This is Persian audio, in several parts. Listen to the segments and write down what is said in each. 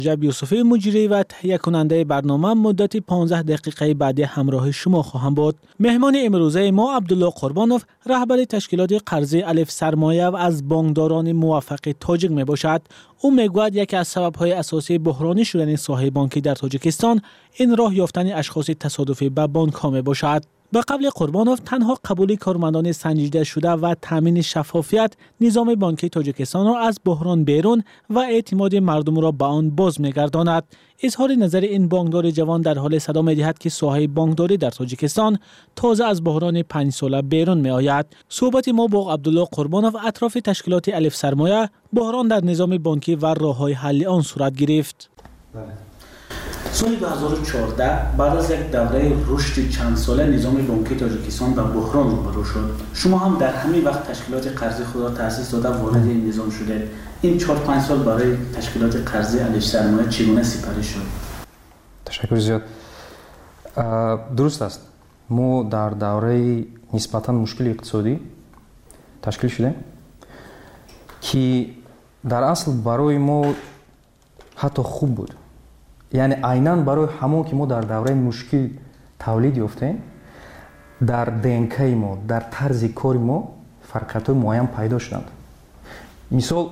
رجب یوسفی مجری و تهیه کننده برنامه مدت 15 دقیقه بعد همراه شما خواهم بود. مهمان امروزه ما عبدالله قربانوف رهبر تشکیلات قرضی الف سرمایه و از بانکداران موفق تاجیک می باشد. او میگوید یکی از سبب‌های اساسی بحرانی شدن ساحه بانکی در تاجیکستان این راه یافتن اشخاص تصادفی به بانک‌ها می باشد. به قول قربانوف تنها قبول کارمندان سنجیده شده و تامین شفافیت نظام بانکی تاجیکستان را از بحران بیرون و اعتماد مردم را به آن باز می‌گرداند. اظهار نظر این بانکدار جوان در حال صدا می‌دهد که ساحه بانکداری در تاجیکستان تازه از بحران 5 ساله بیرون می‌آید. صحبت ما با عبدالله قربانوف اطراف تشکیلات الف سرمایه، بحران در نظام بانکی و راه‌های حل آن صورت گرفت. سال 2014 بعد از یک دوره رشد چند ساله نظام بانکی تاجیکستان به بحران روبرو شد. شما هم در همین وقت تشکیلات قرضی خود را تأسیس داده وارد این نظام شدید. این 4-5 سال برای تشکیلات قرضی الف سرمایه چگونه سپری شد؟ تشکر زیاد. درست است. ما در دوره نسبتاً مشکل اقتصادی تشکیل شدیم که در اصل برای ما حتی خوب بود. یعنی عیناً برای همون که ما در دوره مشکل تولید یافتیم، در دنکه ما، در طرز کار ما فرقیت‌های معین پیدا شدند. مثال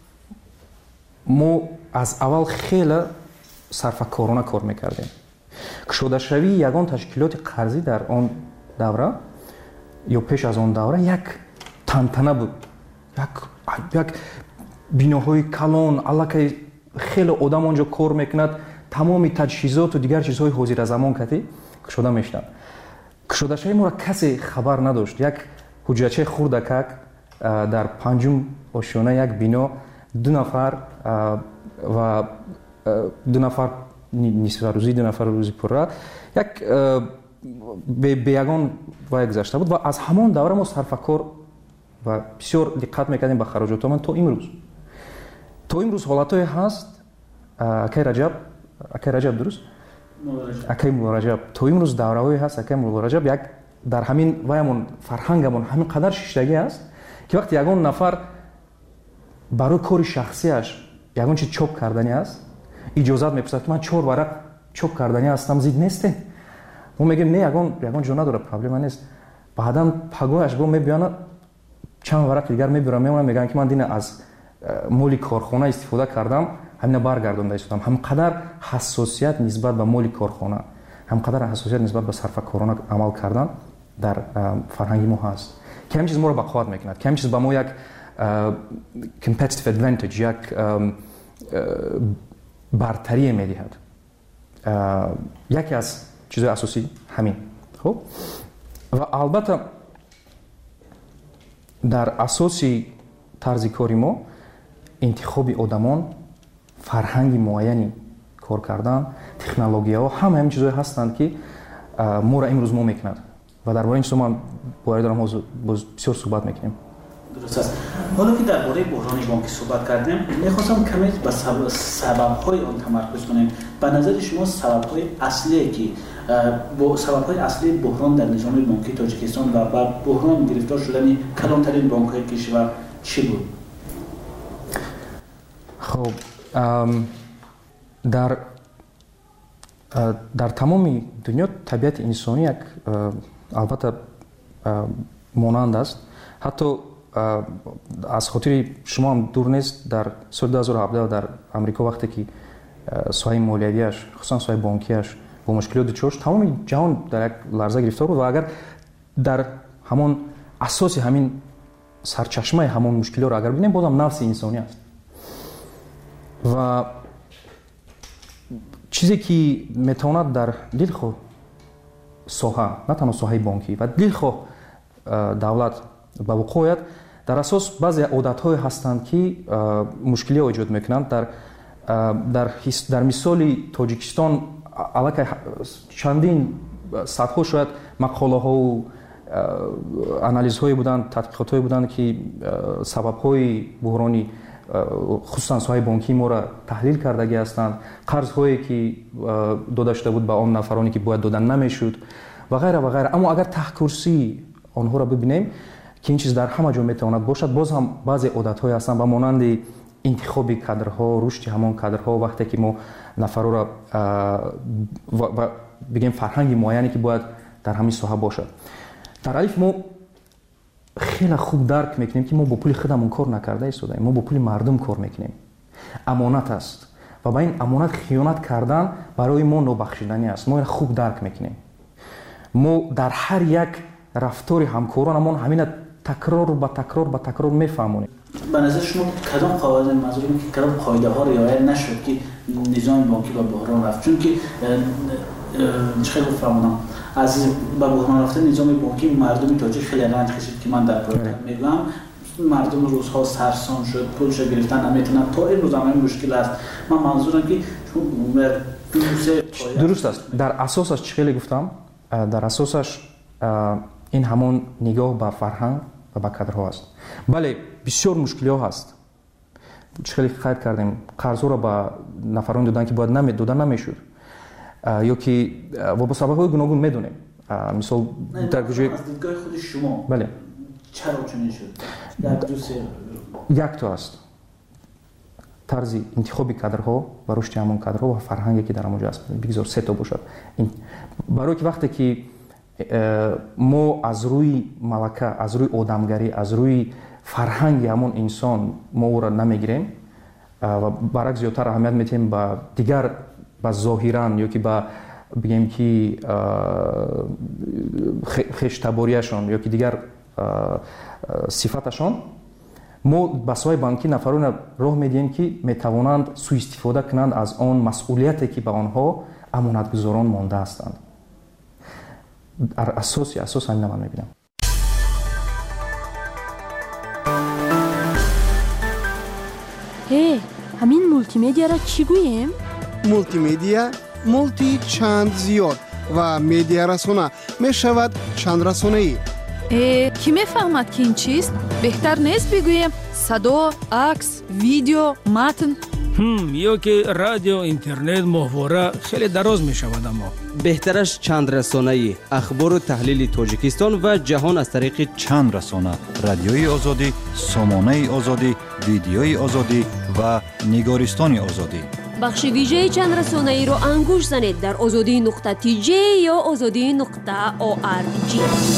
ما از اول خیلی صرفه‌کارانه کار میکردیم. کشاده شوی یگان تشکیلات قرضی در آن دوره یا پیش از آن دوره یک تنتنه بود. یک بیناهای کلان، علاقه خیلی آدم آنجا کار میکند، تمامی تجهیزات و دیگر چیزهای حاضر زمان کتی کشاده میشدند. کشاده شوی ما را کسی خبر نداشت. یک حجرچه خردکک در پنجم آشیانه یک بنا 2 نفر و 2 نفر نصف روزی 2 نفر روزی پره یک به یگان وای گذشته بود و از همان دوره ما صرفه‌کار و بسیار دقت میکردیم به خراجات من تا امروز حالتایی هست. اکی رجب درست؟ اکی رجب تا امروز دوره‌ای هست. اکی رجب یک در همین وایمون فرهنگمون همین قدر شیشتگی است که وقتی یگان نفر برای کار شخصیش یگان چیز چاپ کردنی است اجازت میپرسد که من 4 ورق چاپ کردنی هستم زید نیسته. ما میگیم نه یگان جو نداره پرابلم نیست. بعداً پگاهش با میبیانه چند ورق دیگر میبرم میگن که من دین از مالی کارخانه استفاده کردم همین برگردونده شدم. همقدر حساسیت نسبت به مالی کارخانه، همقدر حساسیت نسبت به صرفه‌کارانه عمل کردن در فرهنگ ما هست که همین چیز ما رو بقوت میکند، که همین چیز به ما یک competitive advantage، یک برتری میدهد. یکی از چیزهای اساسی همین. خب و البته در اساسی طرز کاری ما انتخاب آدمان، فرهنگ معینی کار کردن، تکنولوژی‌ها همین چیزایی هستند که ما را امروز ما میکند و درباره این چیزا ما باید دارم بسیار صحبت میکنیم. درست است. حالا که درباره بحران بانکی صحبت کردیم، می‌خواستم کمی به سبب‌های آن تمرکز کنیم. به نظر شما سبب‌های اصلی که سبب‌های اصلی بحران در نظام بانکی تاجیکستان و بعد بحران گرفتار شدن کلان‌ترین بانک‌های کشور چی بود؟ خب در تمام دنیا طبیعت انسانی یک البته مانند است. حتی از خاطر شما هم دور نیست در سال 2017 در امریکا وقتی که ساحه مالیاتیش خصوصا ساحه بانکیش با مشکلات دچار شد، تمام جهان در یک لرزه گرفتار بود و اگر در همون اساس همین سرچشمه همون مشکلات رو اگر ببینیم بازم نفس انسانی است و چیزی که میتواند در دلخواه ساحه، نه تنها ساحه بانکی و دلخواه دولت به وقوع آید، در اساس بعضی عادت‌های هستند که مشکلی ایجاد میکنند. در مثال تاجیکستان علاقه چندین صدها شاید مقاله ها و آنالیز های بودند، تحقیقات های بودند که سبب های بحرانی خصوصا ساحه بانکی ما را تحلیل کردگی هستند، قرض هایی که داده شده بود به آن نفرانی که باید دادن نمیشد و غیره و غیره. اما اگر ته کرسی آنها را ببینیم که این چیز در همه جا میتواند باشد، باز هم بعضی عادت های هستند و مانند интихоби кадрҳо, рушди ҳамон кадрҳо, вақте ки мо нафарора бигем фарҳанги муайяне ки бояд дар ҳамин соҳа бошад. дар алиф мо хеле хуб дарк мекунем ки мо бо пули худамон кор накарда истодаем, мо бо пули мардум кор мекунем. амонат аст ва ба ин амонат хиёнат кардан барои мо нобахшиданӣ аст. мо ин хуб дарк мекунем. мо дар ҳар як рафтори ҳамкоронамон ҳамина такрор ба такрор мефаҳмонем. ба назар шумо кадом қоваид мазурум ки кадом қоидаҳо риоя нашуд ки низоми бонкӣ ба буҳрон рафт? Чунки хеле фаҳмонам аз ба буҳрон рафтани низоми бонкӣ мардуми тоҷик хеле ранҷ кашид ки ман дар пойтахт мегӯям. мардум рӯзҳо сарсон шуд, пулшо гирифтан наметавонад, то имрӯз ҳам мушкил аст. ман манзурам ки дуруст аст. дар асосаш чӣ хеле гуфтам? дар асосаш ин ҳамон нигоҳ ба фарҳанг ва ба кадрҳо аст. бале бисёр мушкилиҳо ҳаст. чӣ хеле қайд кардем, қарзҳоро ба нафарони додан ки бояд дода намешуд ё ки ба сабабҳои гуногун медонем. мисол дар ҷои аз дидгоҳи худи шумо бале чаро чунин шуд? як то аст тарзи интихоби кадрҳо ва рушди ҳамон кадрҳо ва фарҳанге ки дар ҳамонҷо аст. бигзор се то бошад. барои ки вақте ки мо аз рӯи малака, аз рӯи одамгарӣ, аз рӯи фарҳанги ҳамон инсон мо ӯро намегирем ва баръакс зиёдтар аҳамият метиҳем ба дигар, ба зоҳиран ё ки ба бигем ки хештаборияшон ё ки дигар сифаташон, мо ба соҳаи банкӣ нафароне роҳ медиҳем ки метавонанд сӯистифода кунанд аз он масъулияте ки ба онҳо амонатгузорон монда ҳастанд. дар асоси асос ҳамина ман мебинам. ҳамин мултимедияро чӣ гӯем? мултимедия мулти чанд зиёд ва медиарасона мешавад чандрасонаӣ. кӣ мефаҳмад ки ин чист? беҳтар нест бигӯем садо, акс, видео, матн? ё ки радио, интернет, моҳвора хеле дароз мешавад. аммо беҳтараш чандрасонаӣ, ахбору таҳлили Тоҷикистон ва ҷаҳон аз тариқи чандрасона, радиои озодӣ, сомонаи озодӣ, видеои озодӣ ва нигористони озодӣ. бахши вижаи чандрасонаиро ангуш занед дар озодӣ.tj ё озодӣ.org.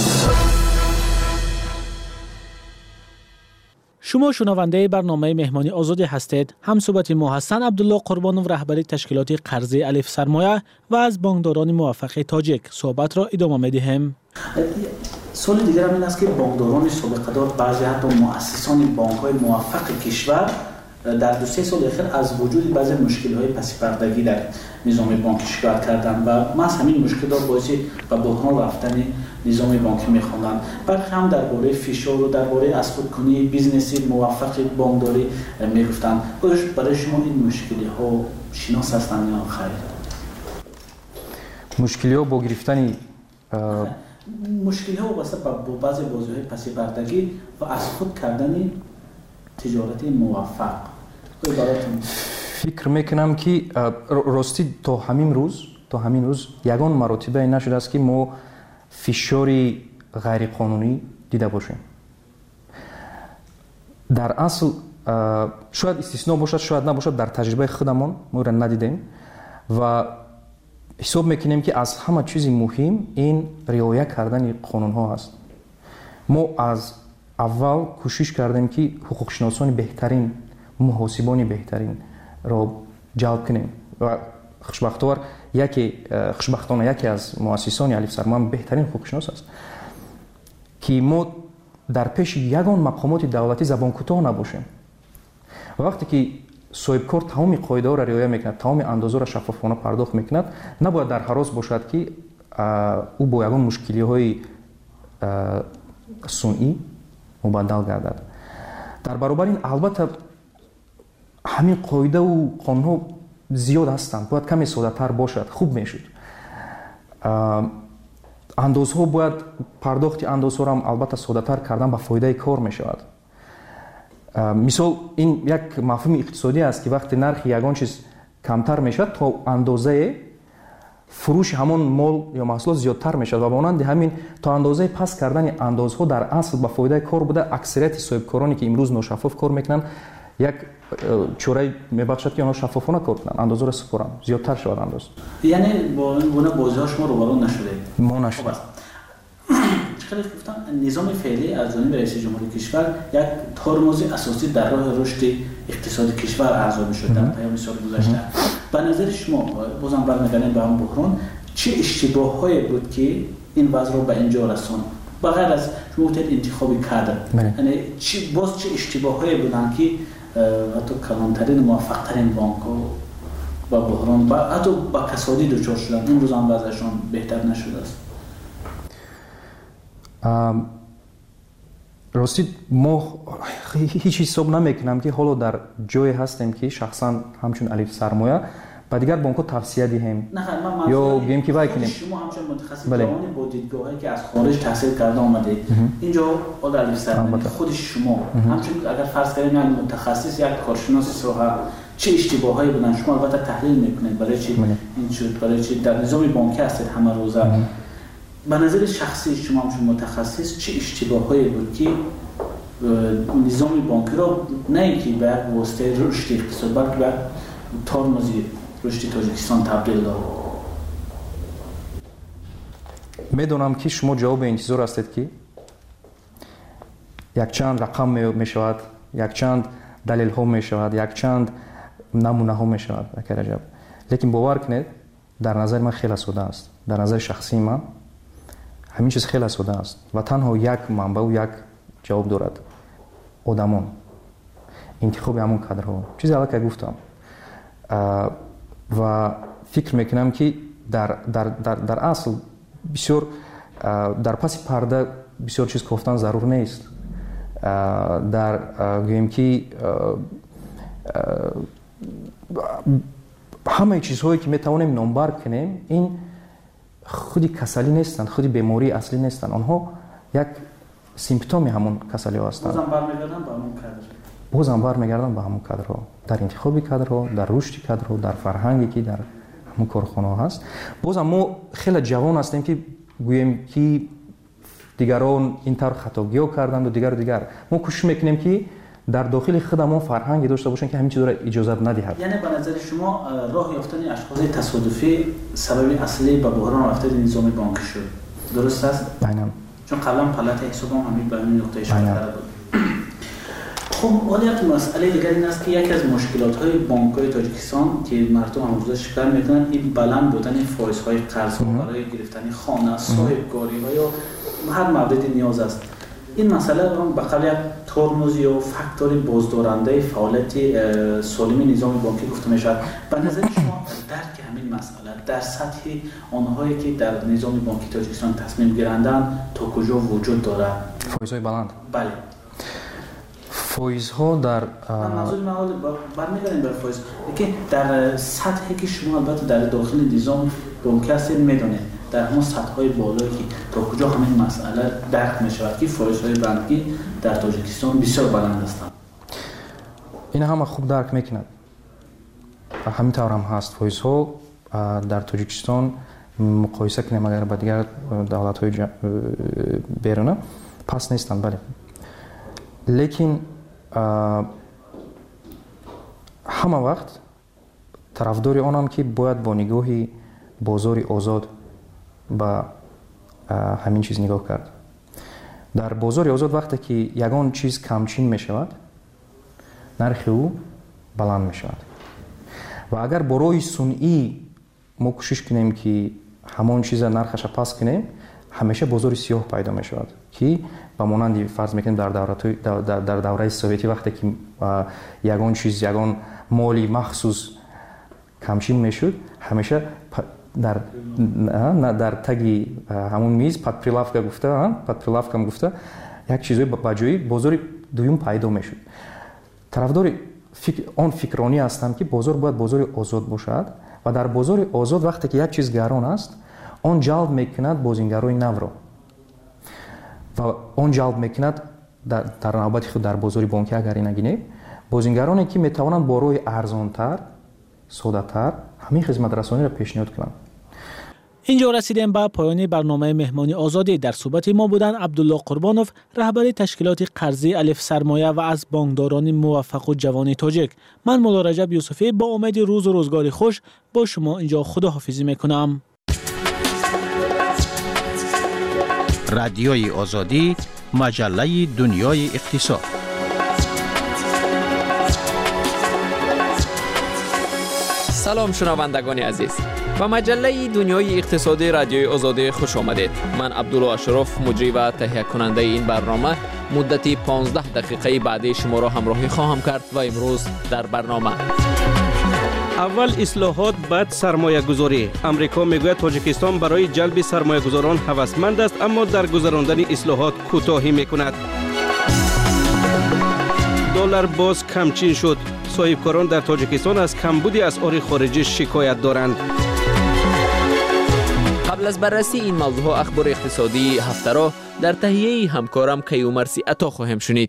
شما شنونده برنامه مهمانی آزادی هستید. همصحبت ما حسن عبدالله قربانوف رهبر تشکیلات قرضی الف سرمایه و از بانکداران موفق تاجیک صحبت را ادامه می‌دهیم. سوال دیگر هم این است که بانکداران سابقه‌دار، بعضی حتی مؤسسان بانک‌های موفق کشور در 2-3 سال اخیر از وجود بعضی مشکل‌های پس پردگی در نظام بانکی شکایت کردند و محض همین مشکلات باعث به بحران رفتن نظام بانکی می‌خواندند. برخی هم درباره فشار و درباره اسقاط‌کنی بیزنسی موفق بانکداری می‌گفتند. برای شما این مشکل‌ها شناس هستند یا خیر؟ مشکل‌ها با گرفتن مشکل‌ها واسه با بعضی بازی‌های پس پردگی و اسقاط کردن تجارت موفق. فکر میکنم که راستی تا همین روز یگان مراتبه این نشده است که ما فشاری غیر قانونی دیده باشیم. در اصل شاید استثناء باشد، شاید نباشد، در تجربه خودمان ما را ندیدیم و حساب میکنیم که از همه چیز مهم این رعایت کردن قانون ها است. ما از اول کوشش کردیم که حقوقشناسان بهترین، محاسبان بهترین را جلب کنیم و خوشبختانه یکی از مؤسسان الف سرمایه بهترین حقوقشناس است که ما در پیش یگان مقامات دولتی زبان کوتاه نباشیم. و وقتی که صاحب کار تمام قاعده ها را رعایت میکند، تمام اندازه را شفافانه پرداخت میکند، نباید در هراس باشد که او با یگان مشکلی های صنعی مبدل گردد. در برابر این البته همین قاعده و قانون ها زیاد هستند، باید کمی ساده تر باشد، خوب میشد. اندازها باید پرداخت اندازها را هم البته ساده تر کردن به فایده کار میشود. مثال این یک مفهوم اقتصادی است که وقتی نرخ یگان چیز کمتر میشد تا اندازه فروش همون مال یا محصولات زیادتر میشد و مانند همین تا اندازه پس کردن اندازها در اصل به فایده کار بوده. اکثریت صاحبکارانی که امروز ناشفاف کار میکنن як чораи мебахшад ки онҳо шаффофона кор кунанд, андозаро супоранд, зиёдтар шавад андоз. яъне бо ин гуна бозиҳо шумо рӯбарӯ нашудед? мо нашудем. چقدر گفتم نظام فعلی از جانب رئیس جمهوری کشور یک ترمز اساسی در راه رشد اقتصاد کشور ارزیابی می‌شد در پیام سال گذشته. به نظر شما بازم برمیگردیم به هم بحران چه اشتباهایی بود که این وضع رو به اینجا رساند؟ بغیر از موتد انتخاب کادر، یعنی باز چه اشتباهایی بودن که حتی کلانترین موفق‌ترین بانک‌ها با بحران و حتی با کسادی دچار شدن، امروز هم وضعشون بهتر نشده است. рости мо ҳеҷ ҳисоб намекунам ки ҳоло дар ҷое ҳастем ки шахсан ҳамчун алиф сармоя ба дигар бонкҳо тавсия диҳем ё гӯем ки вай кунем. шумо ҳамчун мутахассис ҷавони бо дидгоҳе ки аз хориҷ таҳсил карда омадед, инҷо ода алиф сармоя худи шумо ҳамчун агар фарз кардем як мутахассис, як коршиноси соҳа, чӣ иштибоҳҳое буданд? шумо албатта таҳлил мекунед барои чӣ ин шуд, барои чӣ дар низоми бонкӣ ҳастед ҳама рӯза. به نظر شخصی شما هم متخصص چه اشتباهایی بود که نظام بانکی را نه اینکه به یک واسطه رشد اقتصاد بلکه به ترمز رشد تاجیکستان تبدیل داد؟ میدونم که شما جواب انتظار هستید که یک چند رقم میشود، یک چند دلیل ها میشود، یک چند نمونه ها میشود. لیکن باور کنید در نظر من خیلی ساده است. در نظر شخصی من همین چیز خیلی ساده است و تنها یک منبع و یک جواب دارد: آدمان، انتخاب همون کادرها. چیزی الان که گفتم و فکر میکنم که در اصل بسیار در پس پرده بسیار چیز گفتن ضرور نیست. در گویم که همه چیزهایی که میتوانیم نامبر کنیم این خودی کسلی نیستند، خودی بیماری اصلی نیستند، آنها یک سیمپتومی همون کسلی ها هستند. بازم برمیگردن به همون کادرها، در انتخاب کادرها، در رشد کادرها، در فرهنگی که در همون کارخانه ها هست. بازم ما خیلی جوان هستیم که گوییم که دیگران این طور خطاگی ها کردند و دیگر. ما کوشش میکنیم که در داخل خودمون فرهنگی داشته باشیم که همین چیزا را اجازه ندهد. یعنی به نظر شما راه یافتن اشخاص تصادفی سبب اصلی به بحران رفتن نظام بانکی شد، درست است؟ عیناً. چون قبلا پلات حساب هم همین به همین نقطه اشاره کرده بود. خب حالا یک مسئله دیگر این است که یکی از مشکلات‌های بانک‌های تاجیکستان که مردم امروزه شکایت می‌کنند این بلند بودن فایزهای قرض‌ها برای گرفتن خانه، صاحب‌کاری‌ها یا هر موردی نیاز است. این مسئله به قبل یک ترمز یا فاکتور بازدارنده فعالیت سالم نظام بانکی گفته می‌شود. به نظر شما درک همین مسئله در سطح آنهایی که در نظام بانکی تاجیکستان تصمیم گیرندند تا کجا وجود دارد؟ فایزهای بلند. بله. فایزها در منظور من برمیگردیم بر فایز که در سطحی که شما البته در داخل نظام بانکی هستید میدونید در همون سطح‌های بالایی که تا کجا همین مسئله درک می‌شود که فایزهای بانکی در تاجیکستان بسیار بلند هستند. این همه خوب درک می‌کند. همین طور هم هست. فایزها در تاجیکستان مقایسه کنیم اگر با دیگر دولت‌های بیرونه پس نیستند، بله. لیکن همه وقت طرفدار آنم که باید با نگاهی بازار آزاد با همین چیز نگاه کرد. در بازار آزاد وقتی که یگان چیز کمچین می شود نرخ او بلند می شود و اگر برای صنعی ما کوشش کنیم که همان چیز نرخش پس کنیم همیشه بازار سیاه پیدا می شود که با مانند فرض میکنیم در دوره سوویتی وقتی که یگان چیز یگان مالی مخصوص کمچین میشد همیشه در تگی همون میز پادپرилавка گفته یک چیزی با جای بازار دوم پیدا میشد. طرفدار آن فکرانی هستم که بازار باید بازار آزاد باشد و در بازار آزاد وقتی که یک چیز گران است آن جلب میکند بازیگرای نو را و آن جلب میکند در نوبت خود در بازار بانکی اگر نگینه بازیگرانی که میتوانند با روی ارزانتر ساده‌تر همین خدمت رسانی را پیشنهاد کنند. اینجا رسیدیم به پایان برنامه مهمانی آزادی. در صحبت ما بودن عبدالله قربانوف، رهبر تشکیلات قرضی الف سرمایه و از بانکداران موفق و جوان تاجیک. من مولا رجب یوسفی با امید روز و روزگاری خوش با شما اینجا خداحافظی میکنم. رادیوی آزادی، مجله دنیای اقتصاد. سلام شنوندگان عزیز، به مجله دنیای اقتصادی رادیوی آزادی خوش آمدید. من عبدالله اشرف، مجری و تهیه کننده این برنامه، مدتی 15 دقیقه بعدی شما را همراهی خواهم کرد و امروز در برنامه: اول اصلاحات، بعد سرمایه گذاری. امریکا میگوید تاجیکستان برای جلب سرمایه گذاران هوسمند است، اما در گذراندن اصلاحات کوتاهی میکند. دلار باز کمچین شد. صاحبکاران در تاجیکستان از کمبود اسعار خارجی شکایت دارند. قبل از بررسی این موضوع اخبار اقتصادی هفته را در تهیه همکارم کیومرثی عطا خواهیم شنید.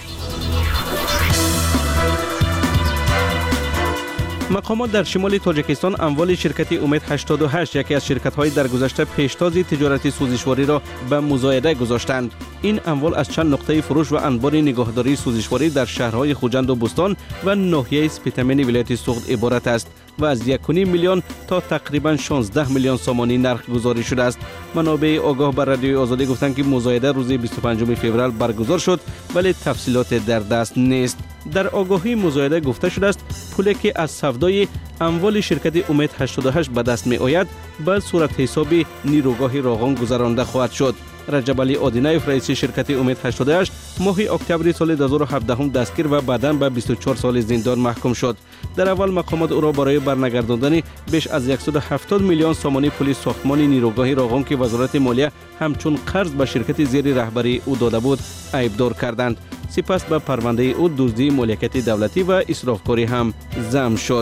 مقامات در شمال تاجیکستان اموال شرکت امید 88، یکی از شرکت‌های در گذشته پیشتاز تجارت سوزشواری را به مزایده گذاشتند. این اموال از چند نقطه فروش و انبار نگهداری سوزشواری در شهرهای خوجند و بستان و ناحیه سپیتامین ولایت سوخت عبارت است و از 1.5 میلیون تا تقریباً 16 میلیون سامانی نرخ گذاری شده است. منابع آگاه بر رادیوی آزادی گفتند که مزایده روز 25 فوریه برگزار شد، ولی تفصیلات در دست نیست. در آگاهی مزایده گفته شده است پولی که از سودای اموال شرکت امید 88 به دست می آید به صورت حساب نیروگاه راغون گذرانده خواهد شد. رجب علی آدینایف، رئیس شرکت امید 88، ماه اکتبر سال 2017 دستگیر و بعداً به 24 سال زندان محکوم شد. در اول مقامات او را برای برنگرداندن بیش از 170 میلیون سامانی پول ساختمان نیروگاه راغون که وزارت مالیه همچون قرض به شرکت زیر رهبری او داده بود عیبدار کردند. سپس به پرونده او دزدی مالکیت دولتی و اسرافکاری هم ضم شد.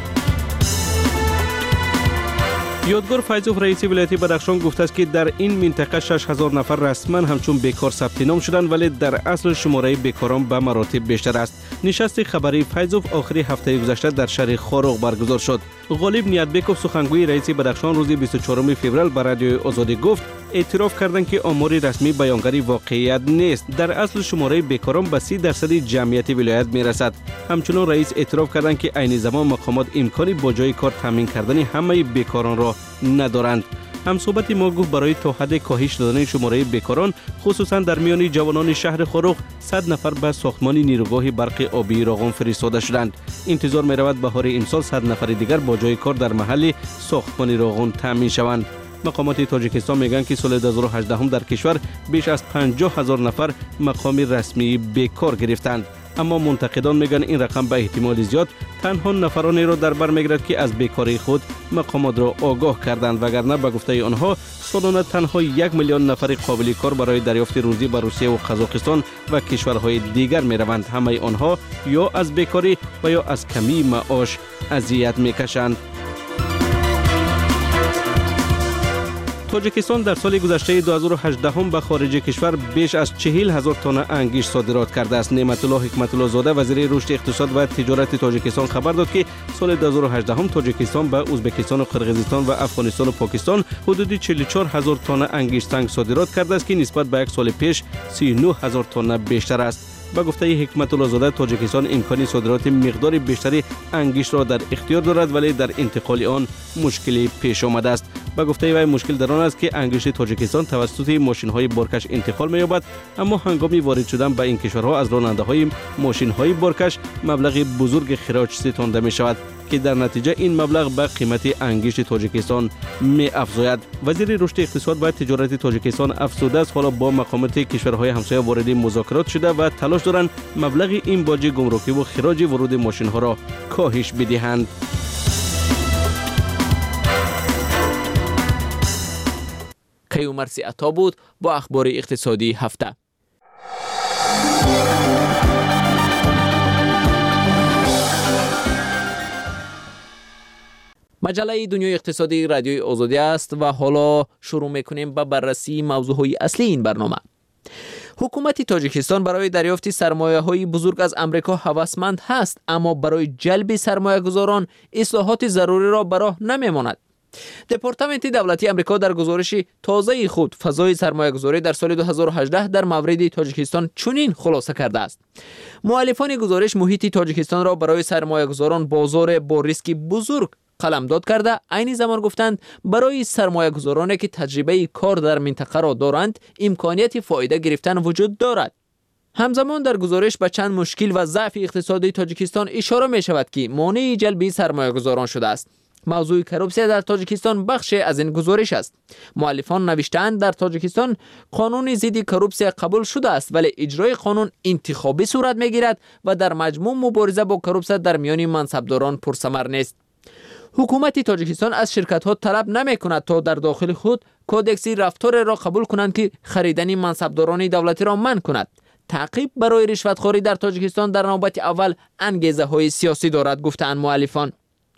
یادگار فیضوف، رئیس ولایت بدخشان، گفته است که در این منطقه 6000 نفر رسما همچون بیکار ثبت نام شدند، ولی در اصل شماره بیکاران به مراتب بیشتر است. نشست خبری فیضوف آخری هفته گذشته در شهر خاروق برگزار شد. غالب نیتبکوف، سخنگوی رئیس بدخشان، روز 24 فوریه به رادیوی آزادی گفت اعتراف کردند که آمار رسمی بیانگر واقعیت نیست. در اصل شماره بیکاران به 30% جمعیت ولایت میرسد. همچنین رئیس اعتراف کردند که عین زمان مقامات امکانی با جای کار تامین کردن همه بیکاران را ندارند. همصحبت ما گفت برای تا حد کاهش دادن شماره بیکاران، خصوصا در میان جوانان شهر خاروق، 100 نفر به ساختمان نیروگاه برق آبی راغون فرستاده شدند. انتظار می رود بهار امسال 100 نفر دیگر با جای کار در محل ساختمان راغون تامین شوند. مقامات تاجیکستان میگن که سال 2018 در کشور بیش از 50,000 نفر مقام رسمی بیکار گرفتند. اما منتقدان میگن این رقم به احتمال زیاد تنها نفرانی را در بر میگیرد که از بیکاری خود مقامات را آگاه کردند، وگرنه به گفته آنها سالانه تنها 1 میلیون نفر قابل کار برای دریافت روزی به روسیه و قزاقستان و کشورهای دیگر میروند. همه آنها یا از بیکاری و یا از کمی معاش اذیت میکشند. تاجیکستان در سال گذشته 2018 به خارج کشور بیش از 40,000 تن انگشت صادرات کرده است. نعمت الله حکمت الله زاده، وزیر رشد اقتصاد و تجارت تاجیکستان، خبر داد که سال 2018 تاجیکستان به ازبکستان و قرقیزستان و افغانستان و پاکستان حدود 44,000 تن انگشت سنگ صادرات کرده است که نسبت به یک سال پیش 39,000 تن بیشتر است. با گفته حکمت الله زاده، تاجیکستان امکانی صادرات مقدار بیشتری انگشت را در اختیار دارد، ولی در انتقال آن مشکلی پیش آمده است. با گفته وی مشکل در آن است که انگشت تاجیکستان توسط ماشین‌های بارکش انتقال می‌یابد، اما هنگام وارد شدن به این کشورها از راننده‌های ماشین‌های بارکش مبلغ بزرگ خراج ستانده می‌شود که در نتیجه این مبلغ به قیمت انگشت تاجیکستان می‌افزاید. وزیر رشد اقتصاد و تجارت تاجیکستان افزوده است حالا با مقامات کشورهای همسایه وارد مذاکرات شده و تلاش دارند مبلغ این باج گمرکی و خراج ورود ماشین‌ها را کاهش بدهند. کیومرثی عطا بود با اخبار اقتصادی هفته. مجله دنیای اقتصادی رادیوی آزادی است و حالا شروع میکنیم با بررسی موضوعهای اصلی این برنامه. حکومت تاجیکستان برای دریافت سرمایه‌های بزرگ از امریکا هوسمند هست، اما برای جلب سرمایه‌گذاران اصلاحات ضروری را به راه نمی‌ماند. دپارتمنت دولتی آمریکا در گزارش تازه خود فضای سرمایه‌گذاری در سال 2018 در مورد تاجیکستان چنین خلاصه کرده است. مؤلفان گزارش محیط تاجیکستان را برای سرمایه‌گذاران بازار با ریسک بزرگ قلمداد کرده، عین زمان گفتند برای سرمایه‌گذارانی که تجربه کار در منطقه را دارند امکانیت فایده گرفتن وجود دارد. همزمان در گزارش به چند مشکل و ضعف اقتصادی تاجیکستان اشاره می شود که مانع جلب سرمایه‌گذاران شده است. موضوع کروپسیا در تاجیکستان بخش از این گزارش است. مؤلفان نوشتند در تاجیکستان قانون ضد کروپسیا قبول شده است ولی اجرای قانون انتخابی صورت می‌گیرد و در مجموع مبارزه با کروپسیا در میان منصبداران پرثمر نیست. حکومت تاجیکستان از شرکت‌ها طلب نمی‌کند تا در داخل خود کودکس رفتار را قبول کنند که خریدن منصبداران دولتی را منع کند. تعقیب برای رشوتخواری در تاجیکستان در نوبت اول انگیزه‌های سیاسی دارد گفتند مؤلفان.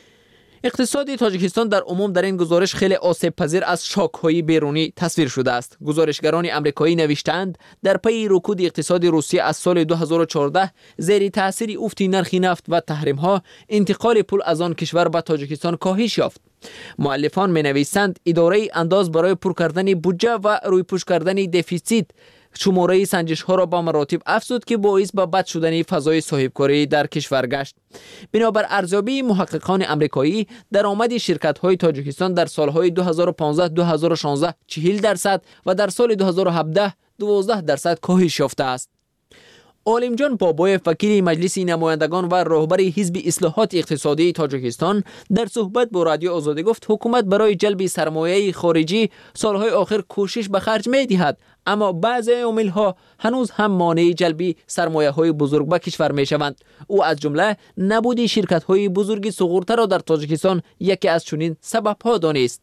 اقتصاد تاجیکستان در عموم در این گزارش خیلی آسیب پذیر از شاک‌های بیرونی تصویر شده است. گزارشگران آمریکایی نوشتند در پی رکود اقتصاد روسیه از سال 2014 زیر تاثیر افت نرخ نفت و تحریم‌ها انتقال پول از آن کشور به تاجیکستان کاهش یافت. مؤلفان می‌نویسند اداره انداز برای پر کردن بودجه و رویپوش کردن دفیسیت شماره سنجش ها را با مراتب افزود که باعث به بد شدن فضای صاحبکاری در کشور گشت. بنابر ارزیابی محققان آمریکایی درآمد شرکت های تاجیکستان در سالهای 2015-2016 40% و در سال 2017 12% کاهش یافته است. عالم جان بابایف وکیل مجلس نمایندگان و رهبر حزب اصلاحات اقتصادی تاجیکستان در صحبت با رادیو آزادی گفت حکومت برای جلب سرمایه خارجی سالهای آخر کوشش به خرج می‌دهد، اما بعضی عوامل‌ها هنوز هم مانع جلب سرمایه‌های بزرگ به کشور می‌شوند. او از جمله نبود شرکت‌های بزرگ صغورتر را در تاجیکستان یکی از چنین سبب‌ها دانست.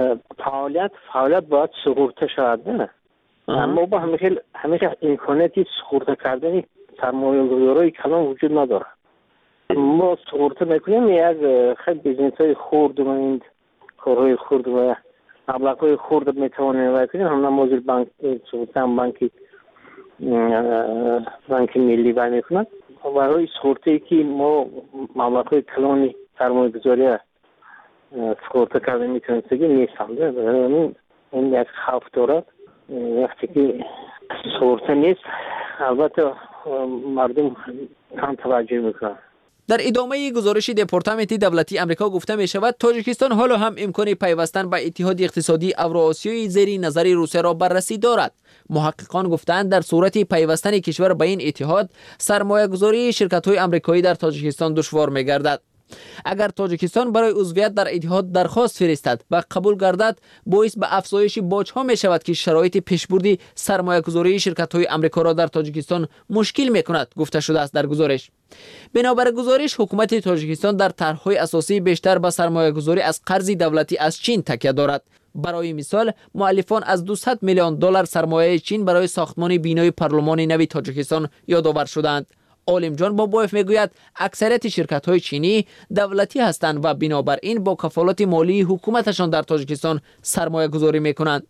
فعالیت باید صغورتر شود نه؟ اما با همیشه امکاناتی سقورت کردن سرمایه‌گذارای کلان وجود نداره. ما سقورت میکنیم یک خیلی بیزنس های خرد و کارهای خرد و مبلغ‌های خرد میتوانیم بکنیم. هم نمازل بانک بانک ملی باید میکنند. برای سقورتی که ما مبلغ‌های کلانی سرمایه‌گذاری سقورت کردن میتونیم نیستند. این یک خوف دارد. وقتی که صورت نیست البته مردم کم توجه میکنن. در ادامه گزارش دپارتمنت دولتی آمریکا گفته می شود تاجیکستان حالا هم امکان پیوستن به اتحاد اقتصادی اوراسیایی زیر نظر روسیه را بررسی دارد. محققان گفتند در صورت پیوستن کشور به این اتحاد سرمایه گذاری شرکت های آمریکایی در تاجیکستان دشوار می گردد. اگر تاجیکستان برای عضویت در اتحاد درخواست فرستد و قبول گردد باعث به افزایش باج‌ها می شود که شرایط پیشبردی سرمایه‌گذاری شرکت‌های آمریکا را در تاجیکستان مشکل می‌کند گفته شده است در گزارش. بنابر گزارش حکومت تاجیکستان در طرح‌های اساسی بیشتر به سرمایه‌گذاری از قرض دولتی از چین تکیه دارد. برای مثال مؤلفان از 200 میلیون دلار سرمایه چین برای ساختمان بینای پارلمان نوی تاجیکستان یادآور شدند. عالم جان بابایف میگوید اکثریت شرکت‌های چینی دولتی هستند و بنابراین با کفالت مالی حکومتشان در تاجیکستان سرمایه گذاری میکنند.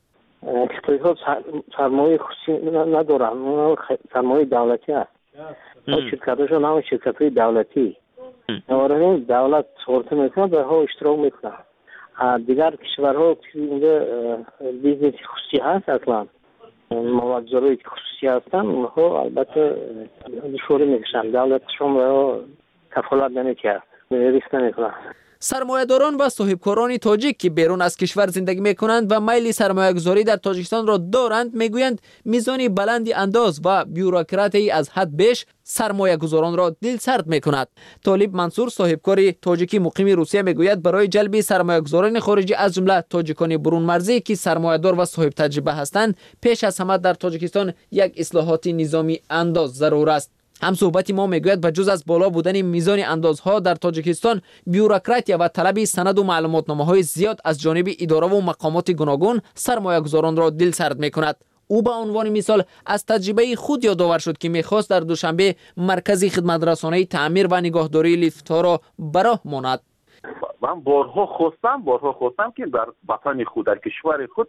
سرمایه خصوصی ندارند، سرمایه دولتی هست. شرکت‌هاشون هم شرکت‌های دولتی. نوارن دولت صورت میکنه به ها اشتراک میکنه. دیگر کشورها که بیزنس خصوصی هست اصلا موادزارایی که خصوصی هستن اونها البته دشواری میکشن. دولتشون را کفالت نمیکرد، ریسک نمیکنن. سرمایه‌داران و صاحبکاران تاجیک که بیرون از کشور زندگی میکنند و میل سرمایه‌گذاری در تاجیکستان را دارند میگویند میزان بلند انداز و بیوروکراتی از حد بیش سرمایه‌گذاران را دلسرد میکند. طالب منصور صاحبکار تاجیکی مقیم روسیه میگوید برای جلب سرمایه‌گذاران خارجی از جمله تاجیکان برون مرزی که سرمایه‌دار و صاحب تجربه هستند پیش از همه در تاجیکستان یک اصلاحات نظامی انداز ضرور است. هم صحبت ما میگوید بجز از بالا بودن میزان اندازها در تاجیکستان بیوروکراتیا و طلب سند و معلوماتنامه‌های زیاد از جانب اداره و مقامات گوناگون سرمایه‌گذاران را دلسرد میکند. او به عنوان مثال از تجربه خود یادآور شد که میخواست در دوشنبه مرکز خدمت رسانی تعمیر و نگهداری لیفت‌ها را براه ماند. من بارها خواستم که در وطن خود در کشور خود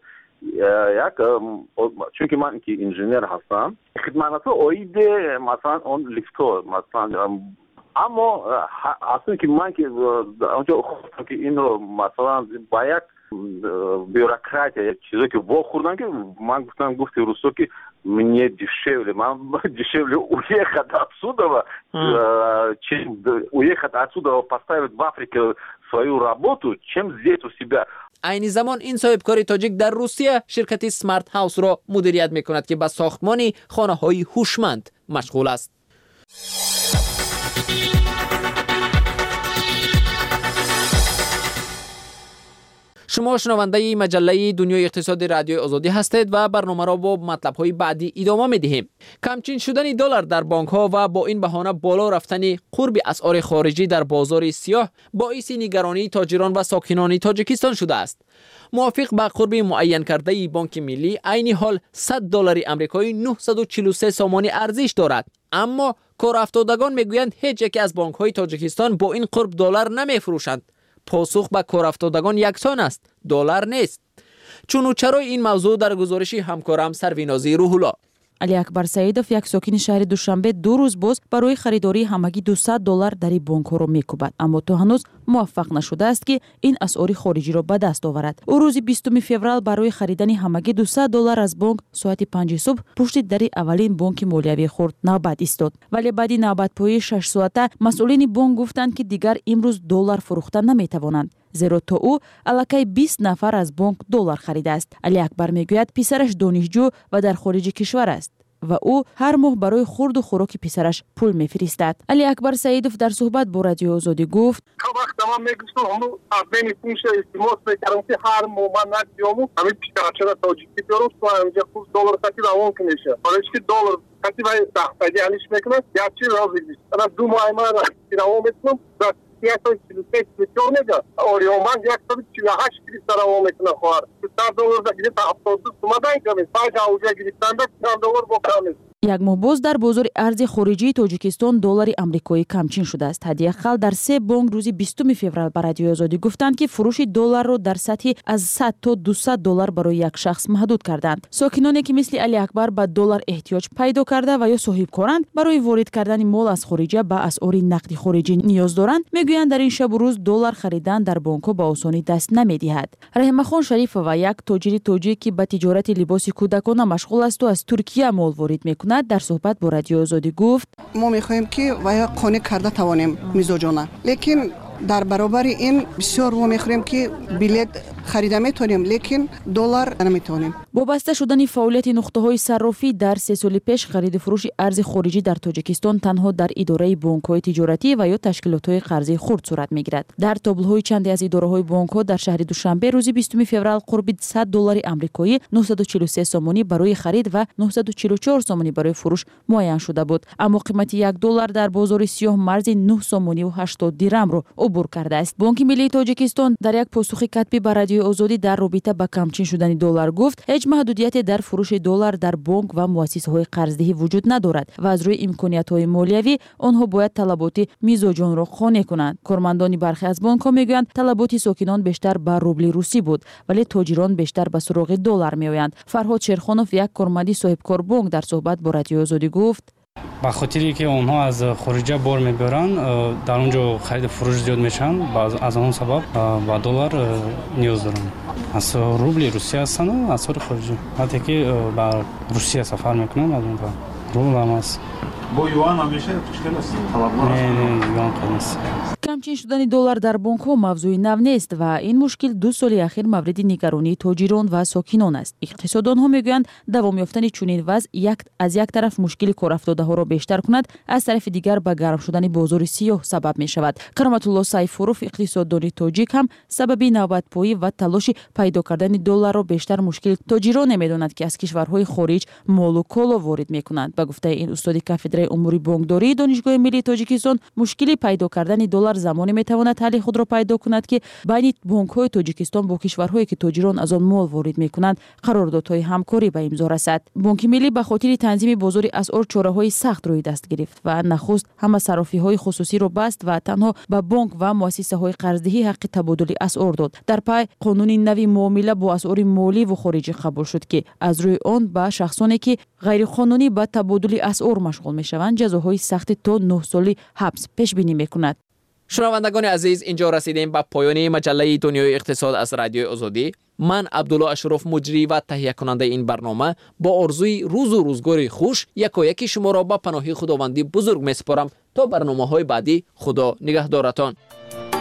چون که من که انجینیر هستم خدمات آید مثلا اون لیفت ها مثلا اما اصلا که من که اونجا خواستم که این رو مثلا با یک بیوروکرات یا چیزی که واخوردن که من گفتی روسو که мне дешевле, дешевле уехать отсюда, чем уехать отсюда поставить в Африке свою работу, чем здесь у себя. عین زمان این صاحبکار تاجیک در روسیه شرکت سمارت هاوس را مدیریت میکند که به ساختمان خانه‌های هوشمند مشغول است. شما شنونده مجله دنیای اقتصاد رادیوی آزادی هستید و برنامه را با مطلب‌های بعدی ادامه می‌دهیم. کمچین شدن دلار در بانک‌ها و با این بهانه بالا رفتن قرب اسعار خارجی در بازار سیاه باعث نگرانی تاجران و ساکنان تاجیکستان شده است. موافق به قرب معین کرده بانک ملی، عین حال $100 آمریکایی 943 سامانی ارزش دارد. اما کارافتادگان میگویند هیچ یک از بانک‌های تاجیکستان با این قرب دلار نمی‌فروشند. پاسخ به کارافتادگان یکسان است، دلار نیست. چون چرای این موضوع در گزارش همکارم سروینازی روح‌الله. علی اکبر سعیدов یک ساکن شهر دوشنبه 2 روز باز برای خریداری همگی $200 در بانک‌ها را می‌کوبد، اما تا هنوز موفق نشده است که این اسعار خارجی را به دست آورد. او روز 20 فوریه برای خریدن همگی $200 از بانک ساعت 5 صبح پشت در اولین بانک مالیوی خرد نوبت ایستاد، ولی بعد نوبت‌پایی 6 ساعته مسئولین بانک گفتند که دیگر امروز دلار فروخته نمی‌توانند، زیرا تا او الکی 20 نفر از بانک دلار خریده است. علی اکبر میگوید پسرش دانشجو و در خارج کشور است و او هر ماه برای خورد و خوراک پسرش پول میفرستد. علی اکبر سعیدов در صحبت با رادیو آزادی گفت: وقتی من میگفتم همون ابن پولش استعمال میکردم که هر ماه من نمیام همین پیشرفت تاجیکی درست کنم اینجا پول دلار کسی روان کنیشه حالا که دلار کسی باید تحصیلی حالش میکنه یا چی راضی نیست. انا 2 ماه من روان میکنم $146 میلیون اوریومان 148 روان میکنه خواهر $100 دیگه تا 72 تومان میکنه فایده اوجا گرفتن $100 بکنه. یک ماه باز در بازار ارز خارجی تاجیکستان دلار آمریکایی کمچین شده است. حداقل در 3 بانک روز 20 فوریه به رادیو آزادی گفتند که فروش دلار را در سطح از 100 تا $200 برای یک شخص محدود کردند. ساکنانی که مثل علی اکبر به دلار احتیاج پیدا کرده و یا صاحبکارند برای وارد کردن مال از خارج به اسعار نقدی خارجی نیاز دارند، میگویند در این شب و روز دلار خریدن در بانک‌ها به آسانی دست نمی‌دهد. رحیم خان شریف و یک تاجر تاجیک که به تجارت لباس کودکان مشغول است و از ترکیه مال وارد می‌کند در صحبت با رادیو آزادی گفت: ما می‌خواهیم که ویا قانع کرده توانیم میزوجانه، لیکن در برابر این بسیار ما می‌خواهیم که بلیط خریده میتونیم لیکن دلار نمیتونیم. با بسته شدن فعالیت نقطه‌های صرافی در 3 سال پیش خرید فروش ارز خارجی در تاجیکستان تنها در اداره بانک‌های تجارتی و یا تشکیلات‌های قرضه خرد صورت می‌گیرد. در تابلوهای چندی از اداره‌های بانک‌ها در شهر دوشنبه روز 20 فوریه قرب $100 آمریکایی 943 سامانی برای خرید و 944 سامانی برای فروش معین شده بود، اما قیمت $1 در بازار سیاه مرز 9 سامانی و 80 درم را عبور کرده است. بانک ملی تاجیکستان در یک پاسخ کتبی به رادیو آزادی در رابطه با کمچین شدن دلار گفت هیچ محدودیتی در فروش دلار در بانک و مؤسسه‌های قرضدهی وجود ندارد و از روی امکانیت‌های مالیوی آنها باید طلبات میزوجان را قانع کنند. کارمندان برخی از بانک‌ها میگویند طلبات ساکنان بیشتر به روبل روسی بود ولی تاجران بیشتر به سراغ دلار میآیند. فرهاد شیرخانوف یک کارمند صاحبکار بانک در صحبت با رادیو آزادی گفت: به خاطری که اونها از خارج بار میبرن در اونجا خرید فروش زیاد میشن، از اون سبب با دلار نیاز دارن. از روبل روسیه هستن و از خارجی حتی که با روسیه سفر میکنن از اون روبل هم هست. با یوان همیشه مشکل است. نه یوان قدمست. کمچین شدن دلار در بانک‌ها موضوع نو نیست و این مشکل 2 سال اخیر مورد نگرانی تاجران و ساکنان است. اقتصاددان‌ها میگویند دوام یافتن چنین وضع از یک طرف مشکل کارافتاده‌ها را بیشتر کند، از طرف دیگر به گرم شدن بازار سیاه سبب می‌شود. کرامت الله سیفوروف اقتصاددان تاجیک هم سبب نوبت‌پایی و تلاش پیدا کردن دلار را بیشتر مشکل تاجران نمی‌داند که از کشورهای خارج مال و کالا وارد می‌کنند. به گفته این استاد کافدره امور بانکداری دانشگاه ملی تاجیکستان، مشکلی پیدا کردن دلار زمان زمانی میتواند حل خود را پیدا کند که بین بانک‌های تاجیکستان با کشورهایی که تاجران از آن مال وارد میکنند قراردادهای همکاری به امضا رسد. بانک ملی به خاطر تنظیم بازار اسعار چاره‌های سخت روی دست گرفت و نخست همه صرافی‌های خصوصی را بست و تنها به بانک و مؤسسه‌های قرضدهی حق تبادل اسعار داد. در پی قانون نوی معامله با اسعار مالی و خارجی قبول شد که از روی آن به شخصانی که غیر قانونی به تبادل اسعار مشغول میشوند جزاهای سخت تا 9 سالی حبس پیش بینی میکند. شنوندگان عزیز، اینجا رسیدیم به پایان مجله دنیای اقتصاد از رادیوی آزادی. من عبدالله اشرف مجری و تهیه کننده این برنامه با آرزوی روز و روزگاری خوش یکی شما را به پناه خداوندی بزرگ میسپارم تا برنامه‌های بعدی. خدا نگهدارتان.